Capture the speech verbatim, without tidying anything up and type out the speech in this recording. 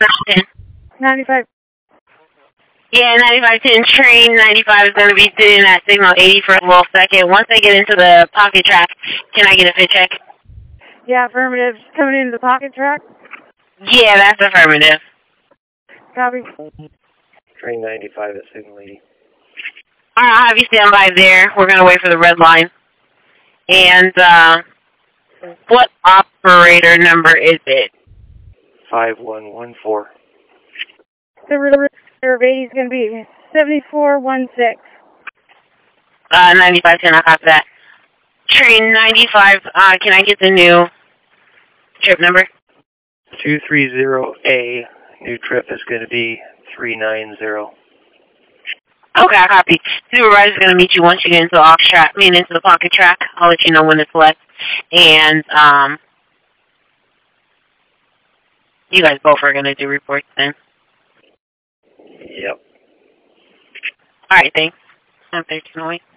ninety-five. Yeah, ninety-five ten train ninety-five is going to be sitting at signal eighty for a little second. Once I get into the pocket track, can I get a fit check? Yeah, affirmative. Coming into the pocket track? Yeah, that's affirmative. Copy. Train ninety-five at signal eighty. All right, I'll have you stand by there. We're going to wait for the red line. And uh, what operator number is it? five one one four. The reserve eighty is going to be seventy-four one six. Uh, ninety-five ten, I copy that. Train ninety-five, uh, can I get the new trip number? two three zero A. New trip is going to be three nine zero. Okay, I copy. Supervisor's going to meet you once you get into the off track, I mean into the pocket track. I'll let you know when it's left. And, um, you guys both are going to do reports then. Yep. All right, thanks. I'm thirteen away.